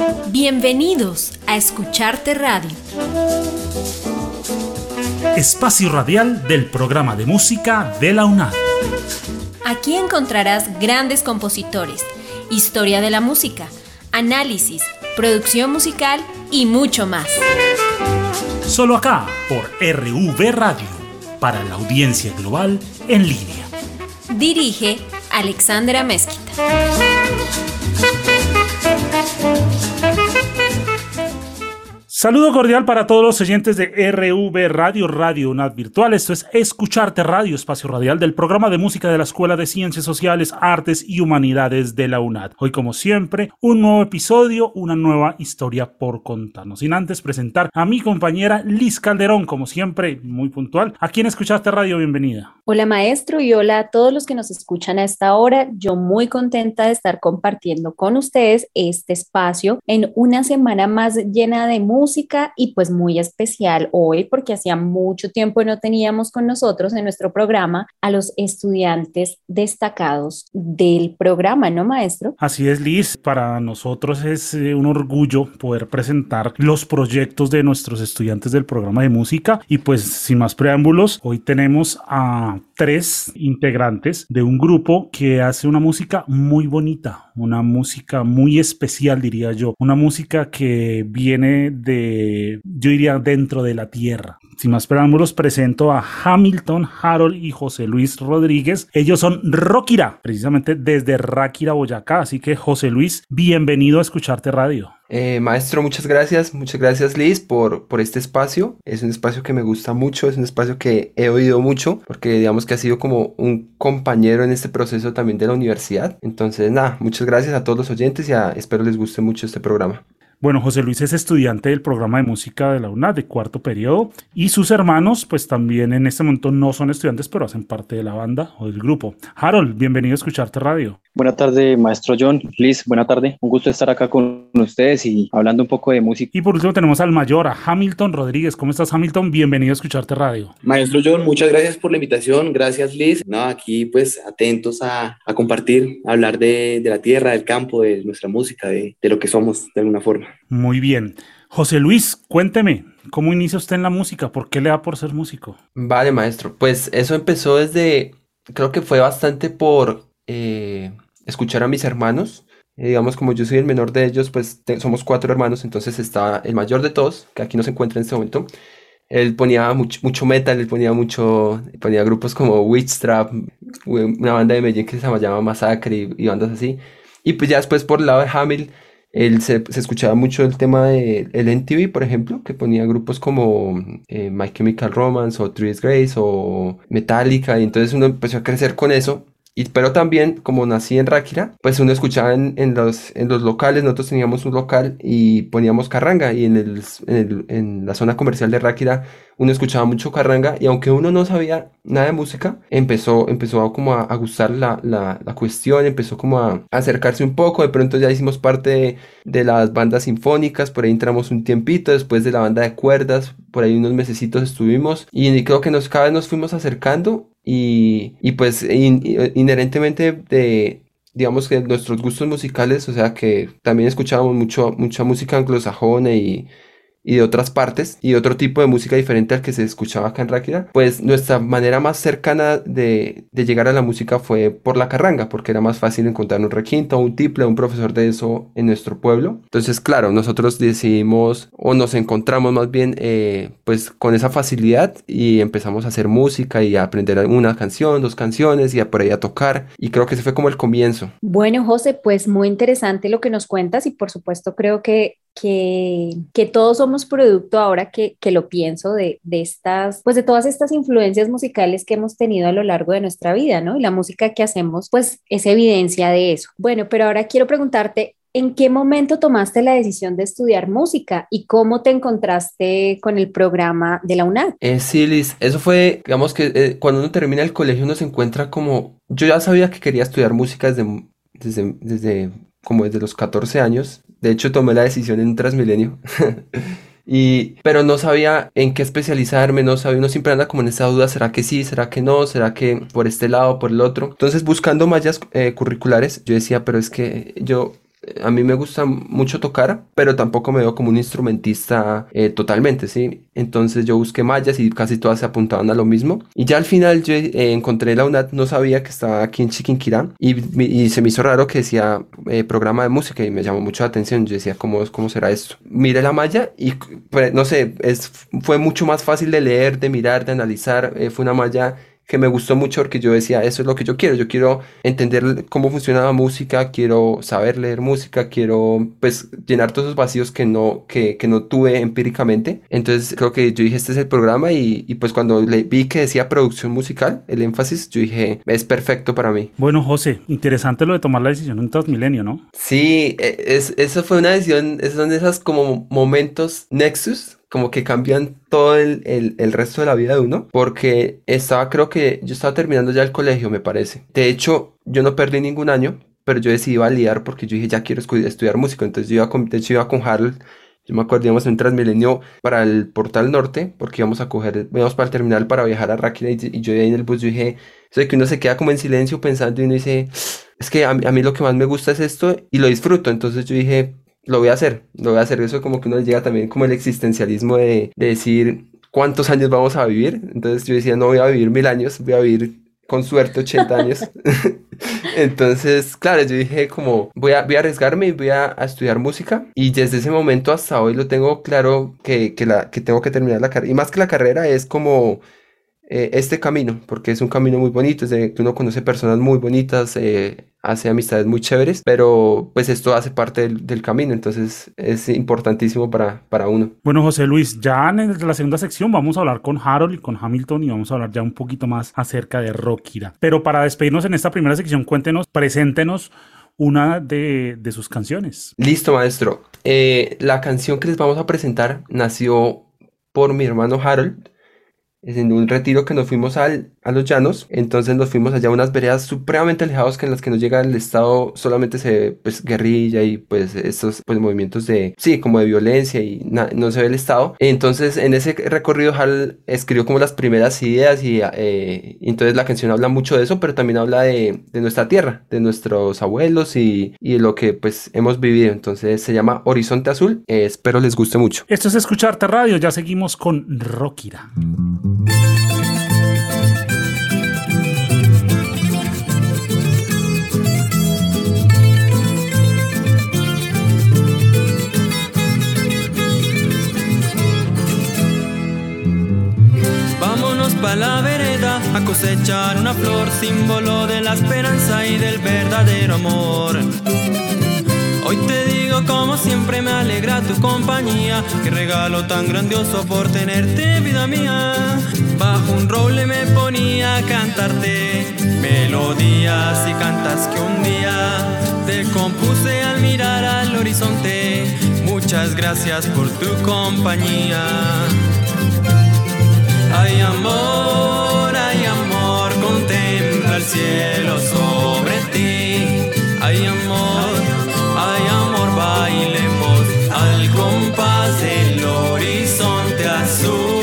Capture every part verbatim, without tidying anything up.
Bienvenidos a Escucharte Radio. Espacio radial del programa de música de la UNAD. Aquí encontrarás grandes compositores, historia de la música, análisis, producción musical y mucho más. Solo acá por R V Radio, para la audiencia global en línea. Dirige Alexandra Mezquita. Saludo cordial para todos los oyentes de R V Radio, Radio UNAD Virtual. Esto es Escucharte Radio, espacio radial del programa de música de la Escuela de Ciencias Sociales, Artes y Humanidades de la UNAD. Hoy, como siempre, un nuevo episodio, una nueva historia por contarnos. Sin antes presentar a mi compañera Liz Calderón, como siempre, muy puntual. Aquí en Escucharte Radio, bienvenida. Hola maestro y hola a todos los que nos escuchan a esta hora. Yo muy contenta de estar compartiendo con ustedes este espacio en una semana más llena de música y pues muy especial hoy porque hacía mucho tiempo no teníamos con nosotros en nuestro programa a los estudiantes destacados del programa, ¿no, maestro? Así es, Liz. Para nosotros es eh, un orgullo poder presentar los proyectos de nuestros estudiantes del programa de música y pues sin más preámbulos, hoy tenemos a tres integrantes de un grupo que hace una música muy bonita, una música muy especial, diría yo, una música que viene de, yo diría, dentro de la tierra. Sin más preámbulos, presento a Hamilton, Harold y José Luis Rodríguez. Ellos son Rockira, precisamente desde Ráquira, Boyacá. Así que, José Luis, bienvenido a Escucharte Radio. Eh, maestro, muchas gracias, muchas gracias Liz por, por este espacio. Es un espacio que me gusta mucho, es un espacio que he oído mucho, porque digamos que ha sido como un compañero en este proceso también de la universidad. Entonces, nada, muchas gracias a todos los oyentes y a, espero les guste mucho este programa. Bueno, José Luis es estudiante del programa de música de la UNAD de cuarto periodo y sus hermanos pues también en este momento no son estudiantes pero hacen parte de la banda o del grupo. Harold, bienvenido a Escucharte Radio. Buenas tardes, maestro John. Liz, buena tarde. Un gusto estar acá con ustedes y hablando un poco de música. Y por último tenemos al mayor, a Hamilton Rodríguez. ¿Cómo estás, Hamilton? Bienvenido a Escucharte Radio. Maestro John, muchas gracias por la invitación. Gracias, Liz. No, aquí pues atentos a, a compartir, a hablar de, de la tierra, del campo, de nuestra música, de, de lo que somos de alguna forma. Muy bien. José Luis, cuénteme, ¿cómo inicia usted en la música? ¿Por qué le da por ser músico? Vale, maestro. Pues eso empezó desde, creo que fue bastante por eh, escuchar a mis hermanos. Eh, digamos, como yo soy el menor de ellos, pues te, somos cuatro hermanos, entonces está el mayor de todos, que aquí no se encuentra en este momento. Él ponía mucho, mucho metal, él ponía mucho, ponía grupos como Witch Trap, una banda de Medellín que se llamaba Masacre y, y bandas así. Y pues ya después por el lado de Hamil, él se, se escuchaba mucho el tema de el M T V, por ejemplo, que ponía grupos como eh, My Chemical Romance o Three Days Grace o Metallica, y entonces uno empezó a crecer con eso. Y, pero también, como nací en Ráquira, pues uno escuchaba en, en, los, en los locales, nosotros teníamos un local y poníamos carranga, y en, el, en, el, en la zona comercial de Ráquira uno escuchaba mucho carranga, y aunque uno no sabía nada de música, empezó, empezó como a, a gustar la, la, la cuestión, empezó como a acercarse un poco. De pronto ya hicimos parte de, de las bandas sinfónicas, por ahí entramos un tiempito, después de la banda de cuerdas, por ahí unos mesecitos estuvimos, y creo que nos, cada vez nos fuimos acercando. Y, y pues in, inherentemente de, digamos que nuestros gustos musicales, o sea que también escuchábamos mucho, mucha música anglosajona y, y de otras partes, y otro tipo de música diferente al que se escuchaba acá en Ráquira, pues nuestra manera más cercana de, de llegar a la música fue por la carranga, porque era más fácil encontrar un requinto, un tiple, un profesor de eso en nuestro pueblo. Entonces, claro, nosotros decidimos, o nos encontramos más bien, eh, pues con esa facilidad, y empezamos a hacer música y a aprender una canción, dos canciones, y a por ahí a tocar, y creo que ese fue como el comienzo. Bueno, José, pues muy interesante lo que nos cuentas, y por supuesto creo que Que, que todos somos producto, ahora que, que lo pienso, de, de estas, pues de todas estas influencias musicales que hemos tenido a lo largo de nuestra vida, ¿no? Y la música que hacemos, pues es evidencia de eso. Bueno, pero ahora quiero preguntarte, ¿en qué momento tomaste la decisión de estudiar música y cómo te encontraste con el programa de la UNAD? Eh, sí, Liz, eso fue, digamos que eh, cuando uno termina el colegio uno se encuentra como, yo ya sabía que quería estudiar música desde, desde, desde como desde los catorce años. De hecho, tomé la decisión en Transmilenio. y, pero no sabía en qué especializarme, no sabía, uno siempre anda como en esa duda, ¿será que sí, será que no, será que por este lado, por el otro? Entonces, buscando mallas eh, curriculares, yo decía, pero es que yo a mí me gusta mucho tocar, pero tampoco me veo como un instrumentista eh, totalmente, ¿sí? Entonces yo busqué mallas y casi todas se apuntaban a lo mismo. Y ya al final yo eh, encontré la UNAD, no sabía que estaba aquí en Chiquinquirá y, y se me hizo raro que decía eh, programa de música y me llamó mucho la atención. Yo decía, ¿cómo, cómo será esto? Miré la malla y, pues, no sé, es, fue mucho más fácil de leer, de mirar, de analizar. Eh, fue una malla que me gustó mucho porque yo decía, eso es lo que yo quiero, yo quiero entender cómo funciona la música, quiero saber leer música, quiero pues llenar todos esos vacíos que no, que, que no tuve empíricamente. Entonces creo que yo dije, este es el programa y, y pues cuando le vi que decía producción musical, el énfasis, yo dije, es perfecto para mí. Bueno, José, interesante lo de tomar la decisión en Transmilenio, ¿no? Sí, es, eso fue una decisión, esos son esos como momentos nexus, como que cambian todo el, el, el resto de la vida de uno, porque estaba, creo que yo estaba terminando ya el colegio, me parece. De hecho, yo no perdí ningún año, pero yo decidí validar porque yo dije, ya quiero estu- estudiar música. Entonces yo iba con, de hecho iba con Harold, yo me acuerdo, íbamos en Transmilenio para el Portal Norte, porque íbamos a coger, íbamos para el terminal para viajar a Ráquira, y, y yo ahí en el bus, yo dije, o sea, que uno se queda como en silencio pensando y uno dice, es que a mí, a mí lo que más me gusta es esto y lo disfruto. Entonces yo dije, lo voy a hacer, lo voy a hacer. Eso como que uno llega también como el existencialismo de, de decir cuántos años vamos a vivir. Entonces yo decía, no voy a vivir mil años, voy a vivir con suerte ochenta años. Entonces, claro, yo dije como voy a, voy a arriesgarme y voy a, a estudiar música. Y desde ese momento hasta hoy lo tengo claro que, que, la, que tengo que terminar la carrera. Y más que la carrera es como eh, este camino, porque es un camino muy bonito, es de que uno conoce personas muy bonitas, eh, hace amistades muy chéveres, pero pues esto hace parte del, del camino, entonces es importantísimo para, para uno. Bueno, José Luis, ya en la segunda sección vamos a hablar con Harold y con Hamilton y vamos a hablar ya un poquito más acerca de Ráquira. Pero para despedirnos en esta primera sección, cuéntenos, preséntenos una de, de sus canciones. Listo, maestro. Eh, la canción que les vamos a presentar nació por mi hermano Harold, en un retiro que nos fuimos al, a los llanos. Entonces nos fuimos allá a unas veredas supremamente alejadas que en las que no llega el Estado, solamente se ve pues guerrilla y pues estos pues movimientos de, sí, como de violencia y na, no se ve el Estado. Entonces en ese recorrido Hal escribió como las primeras ideas y eh, entonces la canción habla mucho de eso, pero también habla de, de nuestra tierra, de nuestros abuelos y, y de lo que pues hemos vivido. Entonces se llama Horizonte Azul. Eh, espero les guste mucho. Esto es Escucharte Radio, ya seguimos con Ráquira. Vámonos pa' la vereda a cosechar una flor, símbolo de la esperanza y del verdadero amor. Hoy te digo como siempre me alegra tu compañía, qué regalo tan grandioso por tenerte vida mía. Bajo un roble me ponía a cantarte melodías y cantas que un día te compuse al mirar al horizonte. Muchas gracias por tu compañía. Ay amor, ay amor, contempla el cielo sobre ti. Ay amor, ay amor, bailemos al compás del horizonte azul.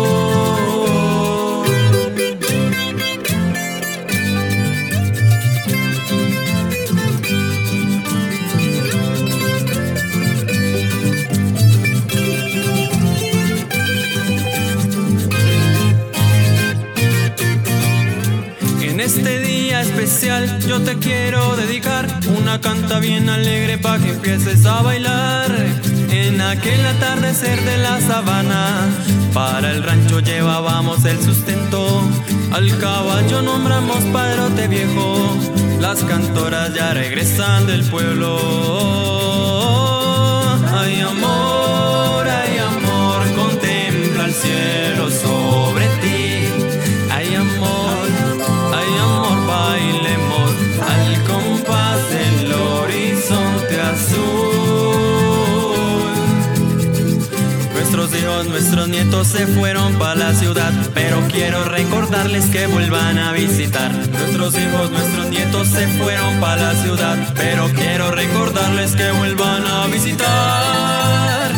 Este día especial yo te quiero dedicar una canta bien alegre pa' que empieces a bailar. En aquel atardecer de la sabana para el rancho llevábamos el sustento. Al caballo nombramos padrote viejo, las cantoras ya regresan del pueblo. Ay amor, ay amor, contempla el cielo sobre ti. Ay amor, bailemos al compás del horizonte azul. Nuestros hijos, nuestros nietos se fueron para la ciudad, pero quiero recordarles que vuelvan a visitar. Nuestros hijos, nuestros nietos se fueron para la ciudad, pero quiero recordarles que vuelvan a visitar.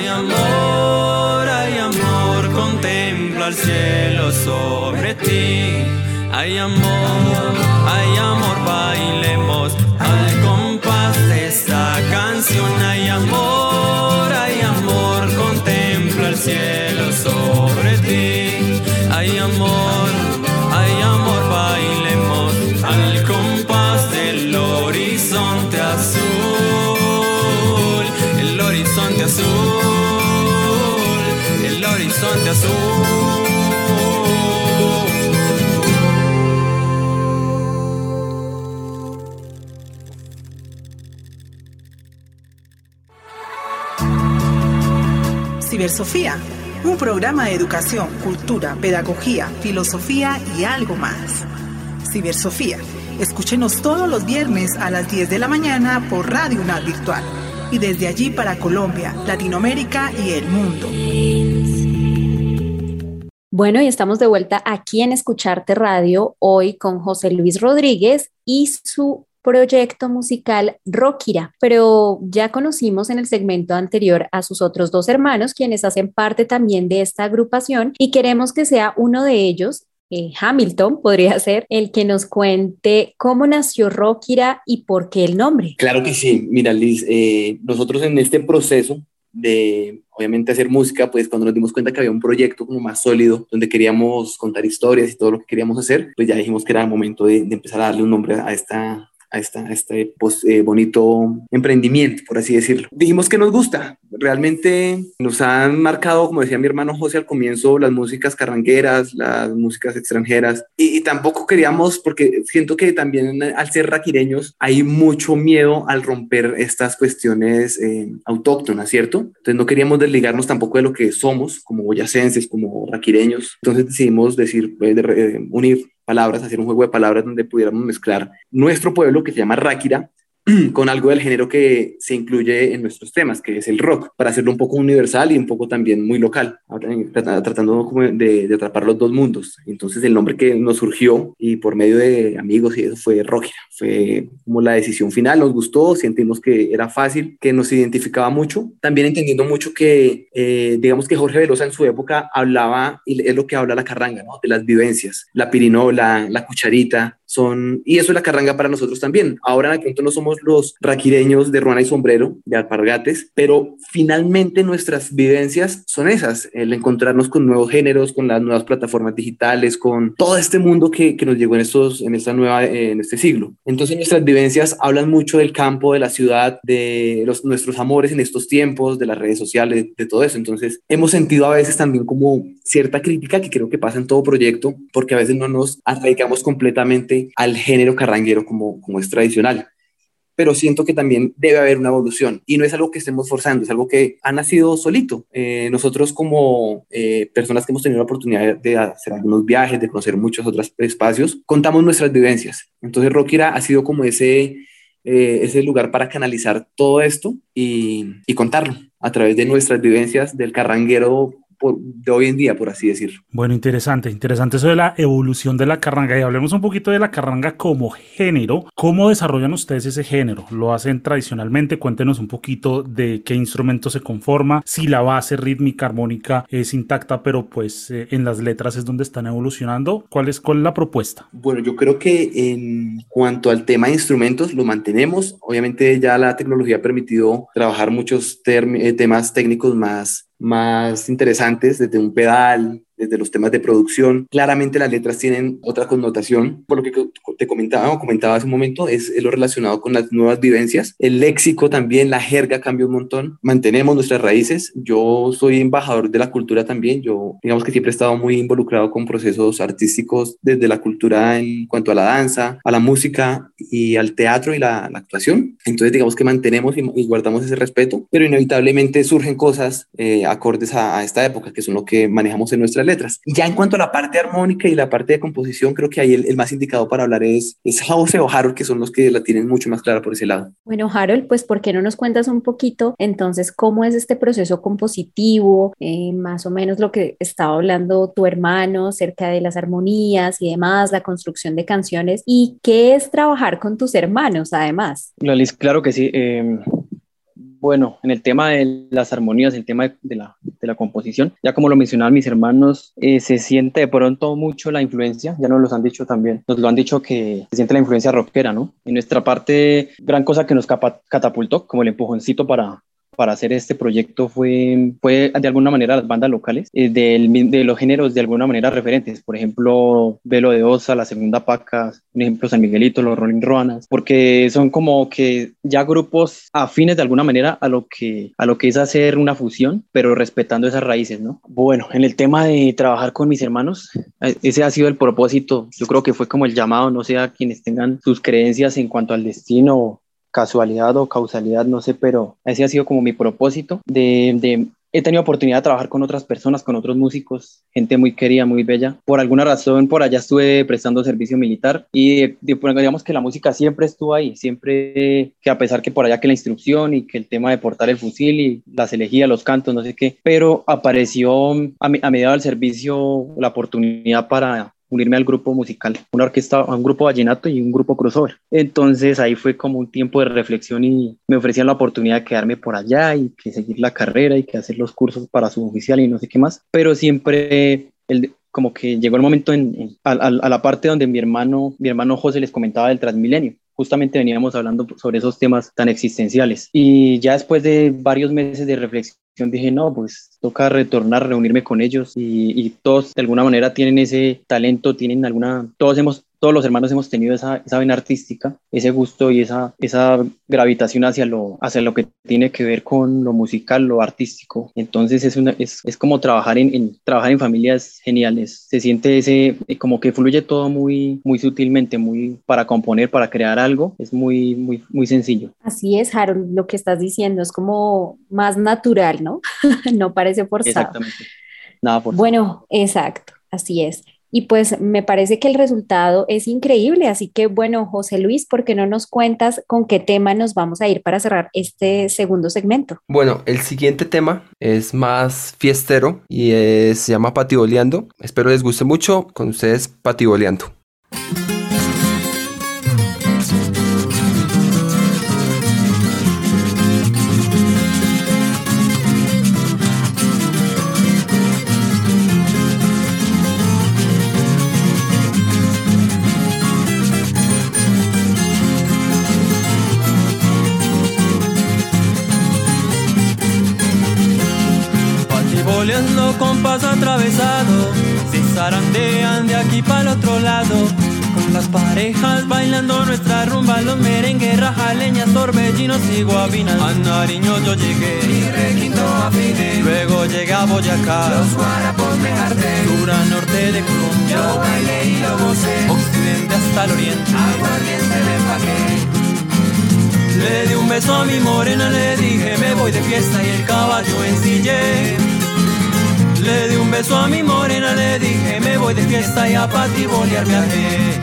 Ay amor, ay amor, contempla el cielo sobre ti. Ay amor, ay amor, bailemos al compás de esta canción. Ay amor, ay amor, contempla el cielo sobre ti. Ay amor, ay amor, bailemos al compás del horizonte azul. El horizonte azul, el horizonte azul. Cibersofía, un programa de educación, cultura, pedagogía, filosofía y algo más. Cibersofía, escúchenos todos los viernes a las diez de la mañana por Radio UNAD Virtual y desde allí para Colombia, Latinoamérica y el mundo. Bueno, y estamos de vuelta aquí en Escucharte Radio, hoy con José Luis Rodríguez y su proyecto musical Rockira, pero ya conocimos en el segmento anterior a sus otros dos hermanos, quienes hacen parte también de esta agrupación, y queremos que sea uno de ellos, eh, Hamilton, podría ser, el que nos cuente cómo nació Rockira y por qué el nombre. Claro que sí. Mira, Liz, eh, nosotros en este proceso de, obviamente, hacer música, pues cuando nos dimos cuenta que había un proyecto como más sólido, donde queríamos contar historias y todo lo que queríamos hacer, pues ya dijimos que era el momento de, de empezar a darle un nombre a esta... a, esta, a este pues, eh, bonito emprendimiento, por así decirlo. Dijimos que nos gusta, realmente nos han marcado, como decía mi hermano José al comienzo, las músicas carrangueras, las músicas extranjeras, y, y tampoco queríamos, porque siento que también al ser raquireños hay mucho miedo al romper estas cuestiones eh, autóctonas, ¿cierto? Entonces no queríamos desligarnos tampoco de lo que somos, como boyacenses, como raquireños, entonces decidimos decir, eh, de, eh, unir palabras, hacer un juego de palabras donde pudiéramos mezclar nuestro pueblo, que se llama Ráquira, con algo del género que se incluye en nuestros temas, que es el rock, para hacerlo un poco universal y un poco también muy local, tratando como de, de atrapar los dos mundos. Entonces el nombre que nos surgió y por medio de amigos y eso fue Rockira, fue como la decisión final, nos gustó, sentimos que era fácil, que nos identificaba mucho, también entendiendo mucho que eh, digamos que Jorge Velosa en su época hablaba, y es lo que habla la carranga, ¿no? De las vivencias, la pirinola, la cucharita, son, y eso es la carranga para nosotros también. Ahora en pronto no somos los raquireños de ruana y sombrero, de alpargates, pero finalmente nuestras vivencias son esas, el encontrarnos con nuevos géneros, con las nuevas plataformas digitales, con todo este mundo que, que nos llegó en, estos, en, esta nueva, en este siglo. Entonces nuestras vivencias hablan mucho del campo, de la ciudad, de los, nuestros amores en estos tiempos, de las redes sociales, de todo eso. Entonces hemos sentido a veces también como cierta crítica, que creo que pasa en todo proyecto, porque a veces no nos arraigamos completamente al género carranguero como, como es tradicional. Pero siento que también debe haber una evolución y no es algo que estemos forzando, es algo que ha nacido solito. Eh, nosotros como eh, personas que hemos tenido la oportunidad de hacer algunos viajes, de conocer muchos otros espacios, contamos nuestras vivencias. Entonces Rockira ha sido como ese, eh, ese lugar para canalizar todo esto y, y contarlo a través de nuestras vivencias del carranguero de hoy en día, por así decirlo. Bueno, interesante, interesante eso de la evolución de la carranga, y hablemos un poquito de la carranga como género. ¿Cómo desarrollan ustedes ese género? ¿Lo hacen tradicionalmente? Cuéntenos un poquito de qué instrumento se conforma, si la base rítmica, armónica es intacta, pero pues eh, en las letras es donde están evolucionando. ¿Cuál es, cuál es la propuesta? Bueno, yo creo que en cuanto al tema de instrumentos, lo mantenemos. Obviamente ya la tecnología ha permitido trabajar muchos term- eh, temas técnicos más más interesantes, desde un pedal, desde los temas de producción. Claramente las letras tienen otra connotación, por lo que te comentaba o comentaba hace un momento, es lo relacionado con las nuevas vivencias. El léxico también, la jerga cambia un montón. Mantenemos nuestras raíces. Yo soy embajador de la cultura también. Yo, digamos que siempre he estado muy involucrado con procesos artísticos desde la cultura en cuanto a la danza, a la música y al teatro y la, la actuación. Entonces, digamos que mantenemos y, y guardamos ese respeto, pero inevitablemente surgen cosas eh, acordes a, a esta época, que son lo que manejamos en nuestras letras. Y ya en cuanto a la parte armónica y la parte de composición, creo que ahí el, el más indicado para hablar es, es José o Harold, que son los que la tienen mucho más clara por ese lado. Bueno, Harold, pues ¿por qué no nos cuentas un poquito entonces cómo es este proceso compositivo, eh, más o menos lo que estaba hablando tu hermano acerca de las armonías y demás, la construcción de canciones, y qué es trabajar con tus hermanos además? Liz, claro que sí. Eh... Bueno, en el tema de las armonías, el tema de, de, la, de la composición, ya como lo mencionaban mis hermanos, eh, se siente de pronto mucho la influencia, ya nos lo han dicho también, nos lo han dicho que se siente la influencia rockera, ¿no? En nuestra parte, gran cosa que nos capa- catapultó, como el empujoncito para... para hacer este proyecto fue, fue de alguna manera las bandas locales eh, del, de los géneros de alguna manera referentes, por ejemplo Velo de Osa, La Segunda Paca, un ejemplo San Miguelito, los Rolling Roanas, porque son como que ya grupos afines de alguna manera a lo que, a lo que es hacer una fusión, pero respetando esas raíces, ¿no? Bueno, en el tema de trabajar con mis hermanos, ese ha sido el propósito, yo creo que fue como el llamado, no sé, a quienes tengan sus creencias en cuanto al destino, casualidad o causalidad, no sé, pero ese ha sido como mi propósito de, de he tenido oportunidad de trabajar con otras personas, con otros músicos, gente muy querida, muy bella. Por alguna razón, por allá estuve prestando servicio militar y digamos que la música siempre estuvo ahí, siempre que a pesar que por allá que la instrucción y que el tema de portar el fusil y las elegías, los cantos, no sé qué, pero apareció a, a medida del servicio la oportunidad para unirme al grupo musical, una orquesta, un grupo vallenato y un grupo crossover. Entonces ahí fue como un tiempo de reflexión y me ofrecían la oportunidad de quedarme por allá y que seguir la carrera y que hacer los cursos para suboficial y no sé qué más, pero siempre el, como que llegó el momento en, en, a, a, a la parte donde mi hermano, mi hermano José les comentaba del Transmilenio. Justamente veníamos hablando sobre esos temas tan existenciales y ya después de varios meses de reflexión dije, no, pues toca retornar, reunirme con ellos y, y todos de alguna manera tienen ese talento, tienen alguna, todos hemos, todos los hermanos hemos tenido esa, esa vena artística, ese gusto y esa, esa gravitación hacia lo, hacia lo que tiene que ver con lo musical, lo artístico. Entonces es, una, es, es como trabajar en, en, trabajar en familias geniales, se siente ese, como que fluye todo muy, muy sutilmente, muy para componer, para crear algo, es muy, muy, muy sencillo. Así es, Harold, lo que estás diciendo es como más natural, ¿no? No parece forzado. Exactamente. Nada forzado. Bueno, exacto, así es. Y pues me parece que el resultado es increíble, así que bueno, José Luis, ¿por qué no nos cuentas con qué tema nos vamos a ir para cerrar este segundo segmento? Bueno, el siguiente tema es más fiestero y es, se llama Patiboleando. Espero les guste mucho. Con ustedes, Patiboleando. Patiboleando compás atravesado, se zarandean de aquí para el otro lado, con las parejas bailando nuestra rumba, los merengues, rajaleñas, torbellinos y guabinas. A Nariño yo llegué y requinto a Fide, luego llegué a Boyacá, los guarapos me harté, sur a norte de Colombia, yo bailé y lo gocé, occidente hasta el oriente, aguardiente me empaqué. Le di un beso a mi morena, le dije me voy de fiesta y el caballo ensillé. Le di un beso a mi morena, le dije me voy de fiesta y a patibolear viajé.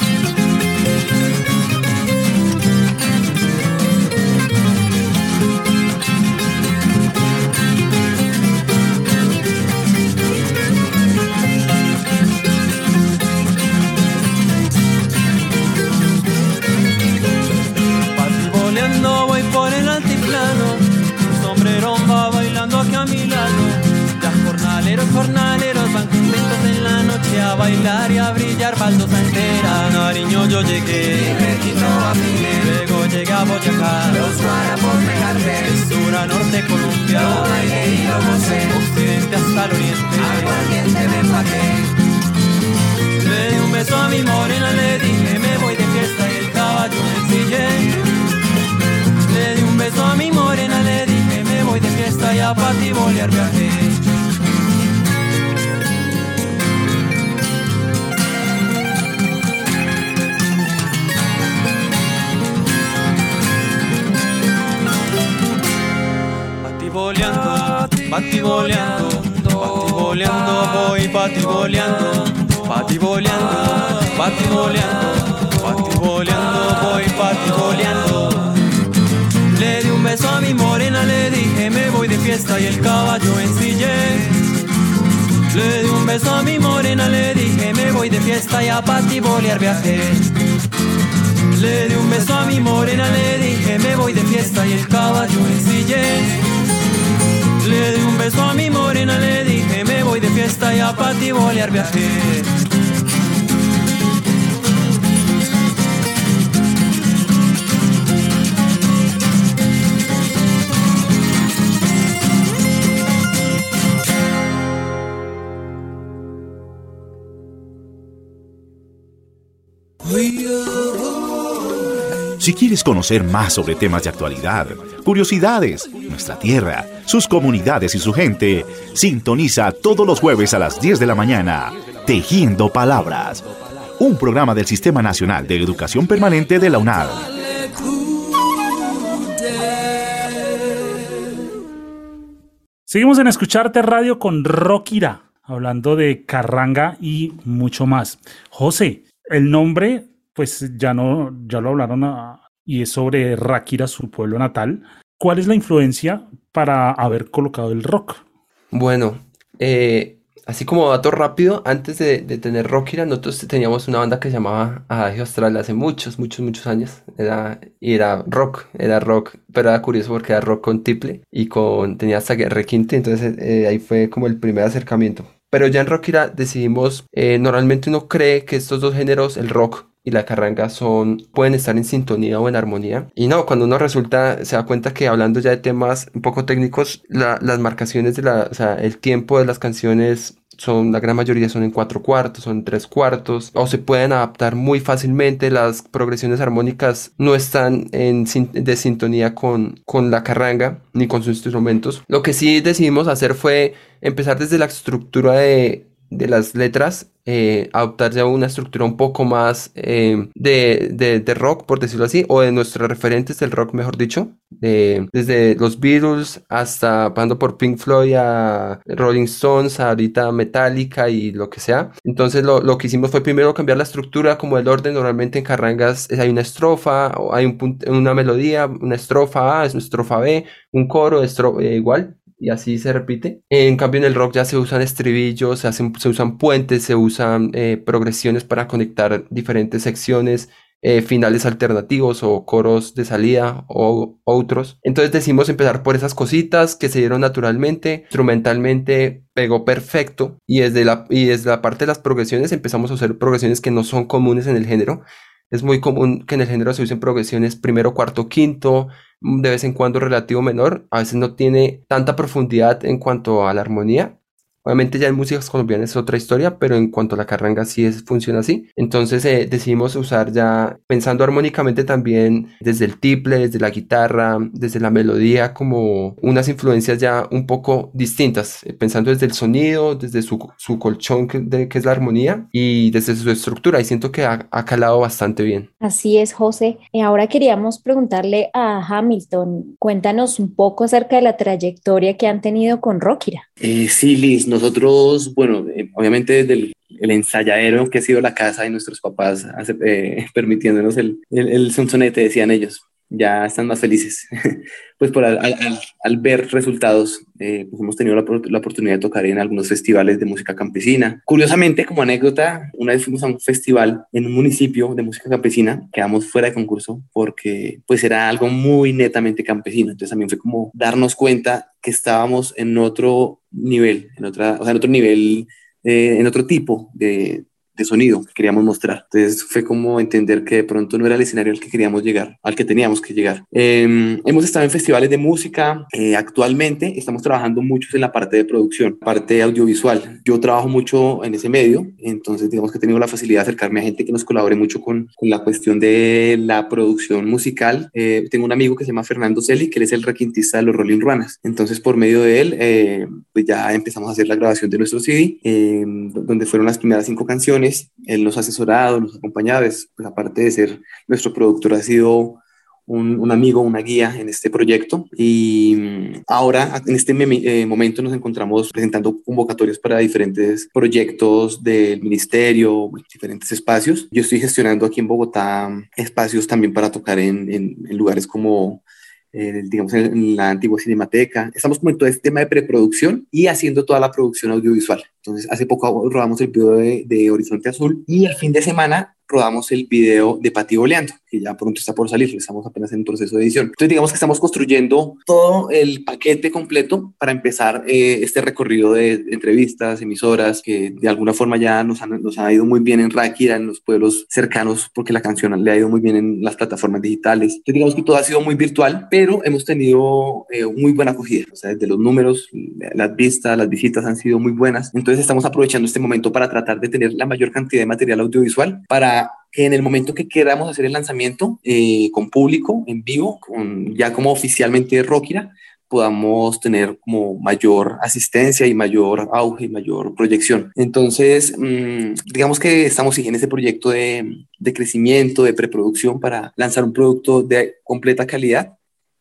Patiboleando voy por el altiplano, un sombrerón va bailando aquí a mi lado. Jornaleros, jornaleros van contentos en la noche a bailar y a brillar baldosa entera. A Nariño yo llegué y requinto a Fide, luego llegué a Boyacá, los guarapos me harté, de sur a norte Colombia, yo bailé y lo gocé, occidente hasta el oriente, aguardiente me empaqué. Le di un beso a mi morena, le dije me voy de fiesta y el caballo ensillé. Le di un beso a mi morena, le dije me voy de fiesta y a patibolear viajé. Patiboleando, patiboleando, patiboleando, voy patiboleando, patiboleando, patiboleando, patiboleando, voy patiboleando. Le di un beso a mi morena, le dije me voy de fiesta y el caballo ensillé. Le di un beso a mi morena, le dije me voy de fiesta y a patibolear viajé. Le di un beso a mi morena, le dije me voy de fiesta y el caballo ensillé. Le di un beso a mi morena, le dije me voy de fiesta y a patibolear viajé. Si quieres conocer más sobre temas de actualidad, curiosidades, nuestra tierra, sus comunidades y su gente, sintoniza todos los jueves a las diez de la mañana, Tejiendo Palabras, un programa del Sistema Nacional de Educación Permanente de la UNAD. Seguimos en Escucharte Radio con Rockira, hablando de carranga y mucho más. José, el nombre, pues ya no, ya lo hablaron a, y es sobre Ráquira, su pueblo natal. ¿Cuál es la influencia para haber colocado el rock? Bueno, eh, así como dato rápido, antes de, de tener Rockira, nosotros teníamos una banda que se llamaba Adagio Astral hace muchos, muchos, muchos años. Era, y era rock, era rock, pero era curioso porque era rock con tiple y con, tenía hasta requinte, entonces eh, ahí fue como el primer acercamiento. Pero ya en Rockira decidimos, eh, normalmente uno cree que estos dos géneros, el rock y la carranga, son, pueden estar en sintonía o en armonía. Y no, cuando uno resulta, se da cuenta que hablando ya de temas un poco técnicos, la, las marcaciones de la, o sea, el tiempo de las canciones son, la gran mayoría son en cuatro cuartos, son en tres cuartos, o se pueden adaptar muy fácilmente. Las progresiones armónicas no están en de sintonía con, con la carranga ni con sus instrumentos. Lo que sí decidimos hacer fue empezar desde la estructura de, de las letras, eh, adoptar ya una estructura un poco más eh, de, de, de rock, por decirlo así, o de nuestros referentes del rock, mejor dicho, eh, desde los Beatles hasta pasando por Pink Floyd a Rolling Stones, a ahorita Metallica y lo que sea. Entonces lo, lo que hicimos fue primero cambiar la estructura, como el orden. Normalmente en carrangas hay una estrofa, o hay un punto, una melodía, una estrofa A, es una estrofa B, un coro, estro, eh, igual. Y así se repite. En cambio en el rock ya se usan estribillos, se, hacen, se usan puentes, se usan eh, progresiones para conectar diferentes secciones, eh, finales alternativos o coros de salida o otros. Entonces decidimos empezar por esas cositas que se dieron naturalmente. Instrumentalmente pegó perfecto, y desde la, y desde la parte de las progresiones empezamos a hacer progresiones que no son comunes en el género. Es muy común que en el género se usen progresiones primero, cuarto, quinto, de vez en cuando relativo menor. A veces no tiene tanta profundidad en cuanto a la armonía. Obviamente ya en músicas colombianas es otra historia, pero en cuanto a la carranga sí es, funciona así. Entonces eh, decidimos usar ya, pensando armónicamente también, desde el tiple, desde la guitarra, desde la melodía, como unas influencias ya un poco distintas, eh, pensando desde el sonido, desde su, su colchón que, de, que es la armonía, y desde su estructura, y siento que ha, ha calado bastante bien. Así es, José. Eh, ahora queríamos preguntarle a Hamilton, cuéntanos un poco acerca de la trayectoria que han tenido con Rockira. Eh, sí, Liz, nosotros, bueno, eh, obviamente desde el, el ensayadero que ha sido la casa de nuestros papás, hace, eh, permitiéndonos el, el, el sonsonete, decían ellos, ya están más felices. Pues por al, al, al ver resultados, eh, pues hemos tenido la, la oportunidad de tocar en algunos festivales de música campesina. Curiosamente, como anécdota, una vez fuimos a un festival en un municipio de música campesina, quedamos fuera de concurso porque pues era algo muy netamente campesino. Entonces también fue como darnos cuenta que estábamos en otro nivel, en otra, o sea, en otro nivel, eh, en otro tipo de, de sonido que queríamos mostrar. Entonces fue como entender que de pronto no era el escenario al que queríamos llegar, al que teníamos que llegar. Eh, hemos estado en festivales de música. Eh, actualmente estamos trabajando mucho en la parte de producción, parte audiovisual. Yo trabajo mucho en ese medio, entonces digamos que he tenido la facilidad de acercarme a gente que nos colabore mucho con, con la cuestión de la producción musical. Eh, tengo un amigo que se llama Fernando Celi, que él es el requintista de los Rolling Ruanas. Entonces por medio de él, eh, pues ya empezamos a hacer la grabación de nuestro C D, eh, donde fueron las primeras cinco canciones. Él nos ha asesorado, nos ha acompañado, es, pues aparte de ser nuestro productor, ha sido un, un amigo, una guía en este proyecto. Y ahora, en este eh, momento, nos encontramos presentando convocatorias para diferentes proyectos del ministerio, diferentes espacios. Yo estoy gestionando aquí en Bogotá espacios también para tocar en, en, en lugares como Eh, digamos en la antigua Cinemateca. Estamos como en todo este tema de preproducción y haciendo toda la producción audiovisual. Entonces hace poco rodamos el video de, de Horizonte Azul, y el fin de semana rodamos el video de Pati Boleando, que ya pronto está por salir, estamos apenas en proceso de edición. Entonces digamos que estamos construyendo todo el paquete completo para empezar eh, este recorrido de entrevistas, emisoras, que de alguna forma ya nos, han, nos ha ido muy bien en Ráquira, en los pueblos cercanos, porque la canción le ha ido muy bien en las plataformas digitales. Entonces digamos que todo ha sido muy virtual, pero hemos tenido eh, muy buena acogida. O sea, desde los números, las vistas, las visitas han sido muy buenas. Entonces estamos aprovechando este momento para tratar de tener la mayor cantidad de material audiovisual para que en el momento que queramos hacer el lanzamiento eh, con público, en vivo, con, ya como oficialmente Ráquira, podamos tener como mayor asistencia y mayor auge y mayor proyección. Entonces, mmm, digamos que estamos en ese proyecto de, de crecimiento, de preproducción para lanzar un producto de completa calidad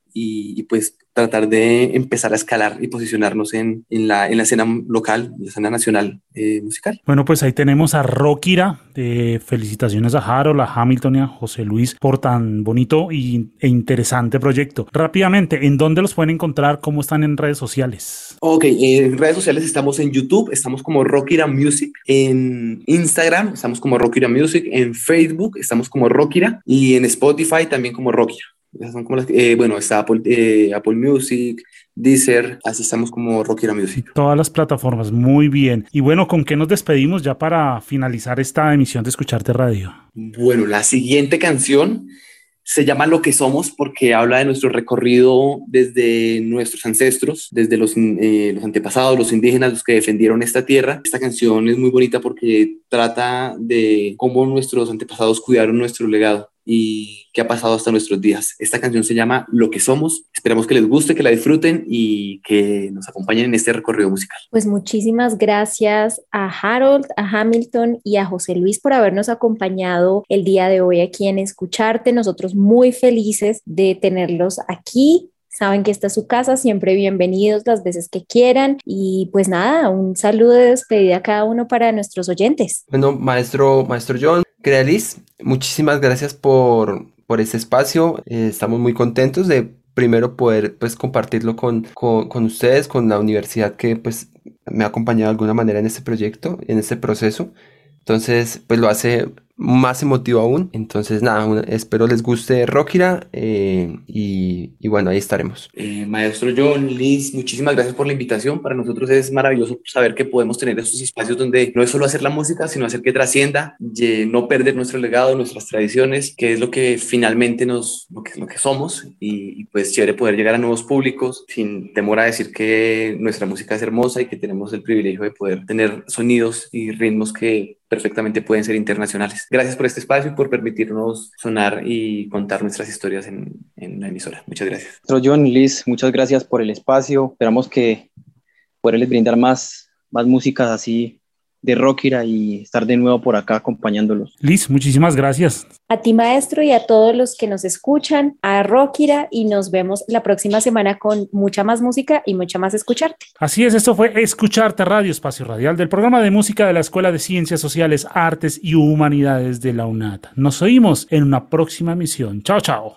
y, y pues tratar de empezar a escalar y posicionarnos en, en, la, en la escena local, en la escena nacional eh, musical. Bueno, pues ahí tenemos a Ráquira. Eh, felicitaciones a Harold, a Hamilton y a José Luis por tan bonito y, e interesante proyecto. Rápidamente, ¿en dónde los pueden encontrar? ¿Cómo están en redes sociales? Ok, en redes sociales estamos en YouTube, estamos como Ráquira Music, en Instagram estamos como Ráquira Music, en Facebook estamos como Ráquira y en Spotify también como Ráquira. Esas son como las que, eh, bueno, está Apple, eh, Apple Music, Deezer, así estamos como Ráquira Music. Todas las plataformas, muy bien. Y bueno, ¿con qué nos despedimos ya para finalizar esta emisión de Escucharte Radio? Bueno, la siguiente canción se llama Lo que somos porque habla de nuestro recorrido desde nuestros ancestros, desde los, eh, los antepasados, los indígenas, los que defendieron esta tierra. Esta canción es muy bonita porque trata de cómo nuestros antepasados cuidaron nuestro legado y qué ha pasado hasta nuestros días. Esta canción se llama Lo que somos. Esperamos que les guste, que la disfruten y que nos acompañen en este recorrido musical. Pues muchísimas gracias a Harold, a Hamilton y a José Luis por habernos acompañado el día de hoy aquí en Escucharte. Nosotros muy felices de tenerlos aquí. Saben que esta es su casa, siempre bienvenidos las veces que quieran. Y pues nada, un saludo de despedida a cada uno para nuestros oyentes. Bueno, maestro, maestro John, querida Liz, muchísimas gracias por, por este espacio. Eh, estamos muy contentos de primero poder pues compartirlo con, con, con ustedes, con la universidad que pues me ha acompañado de alguna manera en este proyecto, en este proceso. Entonces pues lo hace más emotivo aún. Entonces nada, un, espero les guste Ráquira eh, y, y bueno, ahí estaremos. Eh, maestro John, Liz, muchísimas gracias por la invitación. Para nosotros es maravilloso saber que podemos tener estos espacios donde no es solo hacer la música, sino hacer que trascienda, y no perder nuestro legado, nuestras tradiciones, que es lo que finalmente nos, lo que, lo que somos, y, y pues chévere poder llegar a nuevos públicos sin temor a decir que nuestra música es hermosa y que tenemos el privilegio de poder tener sonidos y ritmos que perfectamente pueden ser internacionales. Gracias por este espacio y por permitirnos sonar y contar nuestras historias en, en la emisora. Muchas gracias. John, Liz, muchas gracias por el espacio. Esperamos que poderles brindar más, más músicas así de Ráquira y estar de nuevo por acá acompañándolos. Liz, muchísimas gracias. A ti, maestro, y a todos los que nos escuchan, a Ráquira, y nos vemos la próxima semana con mucha más música y mucha más Escucharte. Así es, esto fue Escucharte Radio, espacio radial del programa de música de la Escuela de Ciencias Sociales, Artes y Humanidades de la UNAD. Nos oímos en una próxima emisión. Chao, chao.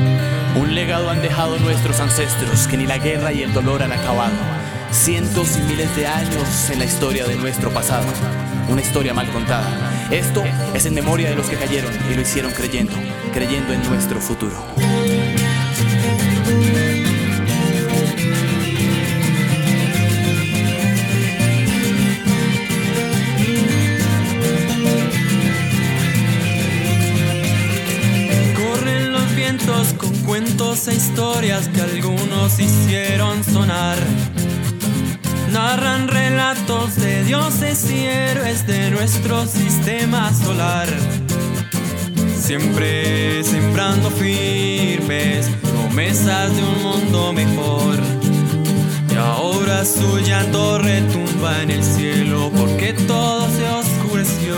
Un legado han dejado nuestros ancestros que ni la guerra y el dolor han acabado. Cientos y miles de años en la historia de nuestro pasado. Una historia mal contada. Esto es en memoria de los que cayeron y lo hicieron creyendo, creyendo en nuestro futuro. Corren los vientos con cuentos e historias que algunos hicieron sonar. Narran relatos de dioses y héroes de nuestro sistema solar. Siempre sembrando firmes promesas de un mundo mejor. Y ahora su llanto retumba en el cielo porque todo se oscureció.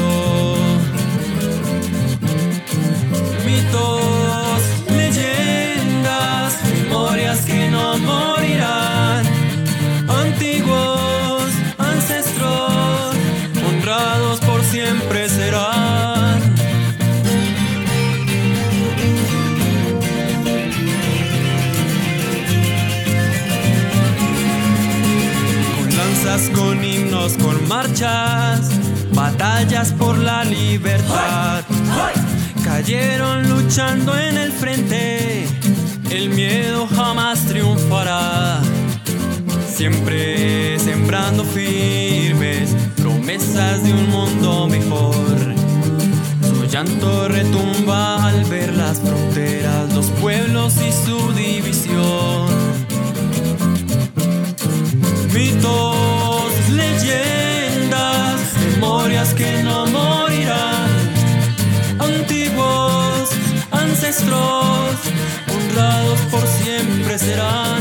Mitos, leyendas, memorias que no morirán. Antiguos ancestros, honrados por siempre serán. Con lanzas, con himnos, con marchas, batallas por la libertad. cayeron luchando en el frente. El miedo jamás triunfará, siempre sembrando firmes promesas de un mundo mejor. Su llanto retumba al ver las fronteras, los pueblos y su división. Mitos, leyendas, memorias que no morirán. Antiguos ancestros, honrados por siempre serán.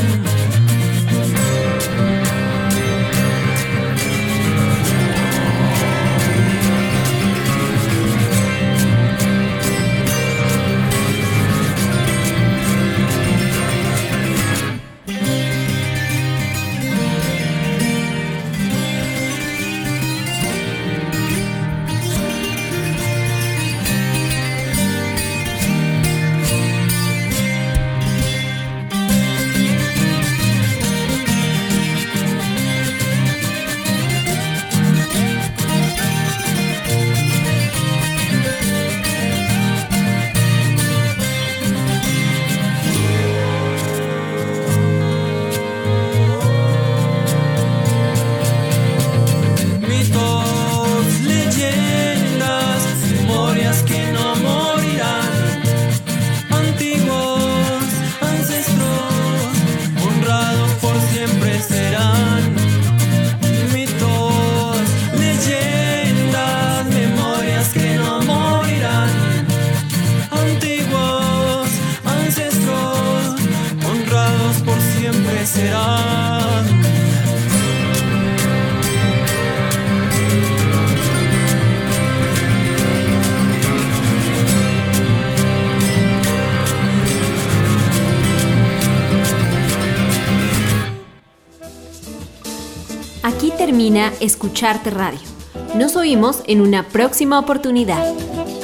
Aquí termina Escucharte Radio. Nos oímos en una próxima oportunidad.